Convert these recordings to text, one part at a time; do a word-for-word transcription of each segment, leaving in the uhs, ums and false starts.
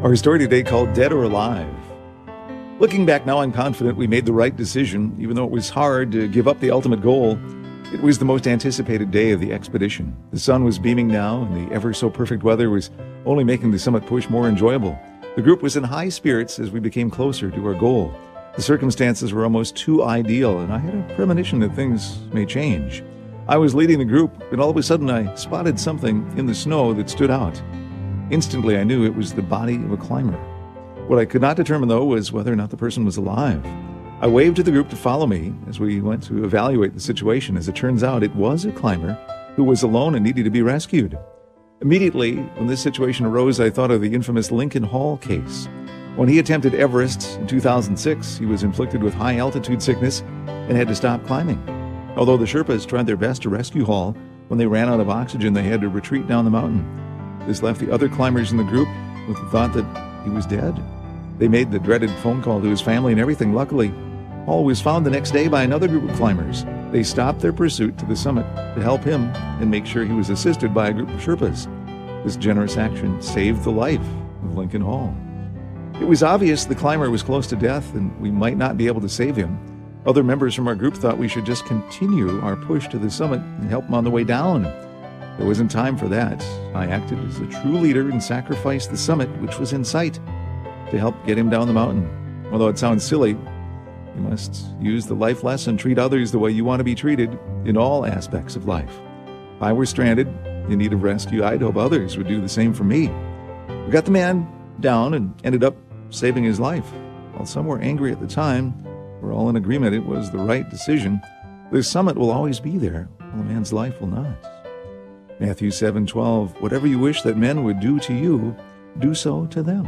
Our story today called Dead or Alive. Looking back now, I'm confident we made the right decision, even though it was hard to give up the ultimate goal. It was the most anticipated day of the expedition. The sun was beaming now, and the ever-so-perfect weather was only making the summit push more enjoyable. The group was in high spirits as we became closer to our goal. The circumstances were almost too ideal, and I had a premonition that things may change. I was leading the group, and all of a sudden I spotted something in the snow that stood out. Instantly, I knew it was the body of a climber. What I could not determine, though, was whether or not the person was alive. I waved to the group to follow me as we went to evaluate the situation. As it turns out, it was a climber who was alone and needed to be rescued. Immediately, when this situation arose, I thought of the infamous Lincoln Hall case. When he attempted Everest in two thousand six, he was inflicted with high-altitude sickness and had to stop climbing. Although the Sherpas tried their best to rescue Hall, when they ran out of oxygen, they had to retreat down the mountain. This left the other climbers in the group with the thought that he was dead. They made the dreaded phone call to his family and everything. Luckily, Hall was found the next day by another group of climbers. They stopped their pursuit to the summit to help him and make sure he was assisted by a group of Sherpas. This generous action saved the life of Lincoln Hall. It was obvious the climber was close to death and we might not be able to save him. Other members from our group thought we should just continue our push to the summit and help him on the way down. There wasn't time for that. I acted as a true leader and sacrificed the summit, which was in sight, to help get him down the mountain. Although it sounds silly, you must use the life lesson, treat others the way you want to be treated in all aspects of life. If I were stranded in need of rescue, I'd hope others would do the same for me. We got the man down and ended up saving his life. While some were angry at the time, we're all in agreement it was the right decision. The summit will always be there, while a man's life will not. Matthew seven twelve, whatever you wish that men would do to you, do so to them.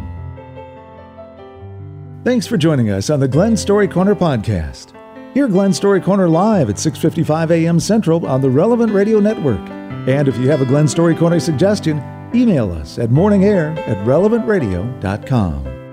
Thanks for joining us on the Glen Story Corner podcast. Hear Glen Story Corner live at six fifty-five a.m. Central on the Relevant Radio Network. And if you have a Glen Story Corner suggestion, email us at morningair at relevant radio dot com.